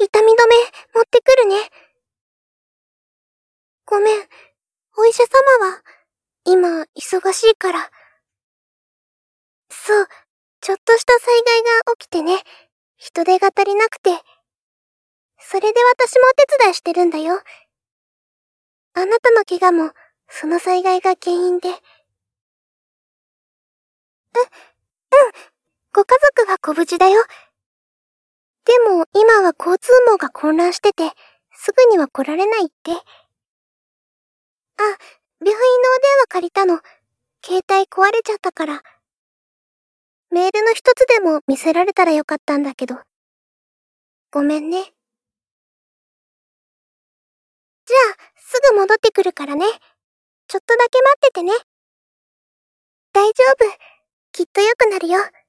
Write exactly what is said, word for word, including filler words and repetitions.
痛み止め持ってくるね。ごめん、お医者様は、今、忙しいから。そう、ちょっとした災害が起きてね、人手が足りなくて。それで私もお手伝いしてるんだよ。あなたの怪我も、その災害が原因で。う、うん、ご家族はご無事だよ。でも今は交通網が混乱してて、すぐには来られないって。あ、病院のお電話借りたの。携帯壊れちゃったから。メールの一つでも見せられたらよかったんだけど。ごめんね。じゃあ、すぐ戻ってくるからね。ちょっとだけ待っててね。大丈夫。きっと良くなるよ。